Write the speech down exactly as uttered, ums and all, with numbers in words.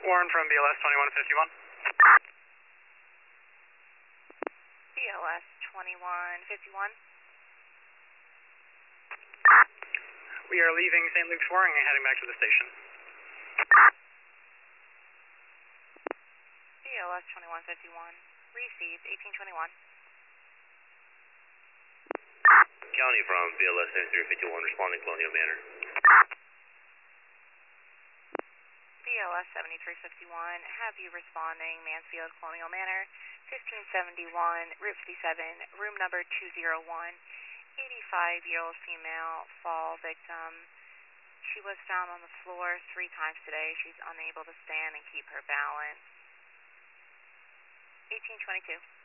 Warren from B L S twenty-one fifty-one. B L S twenty-one fifty-one. We are leaving Saint Luke's Warring and heading back to the station. B L S twenty-one fifty-one. Received eighteen twenty-one. County from B L S seventy-three fifty-one, responding Colonial Manor. B L S seventy-three fifty-one, have you responding Mansfield Colonial Manor, fifteen seventy-one, Route fifty-seven, room number two oh one, eighty-five-year-old female fall victim. She was found on the floor three times today. She's unable to stand and keep her balance. eighteen twenty-two.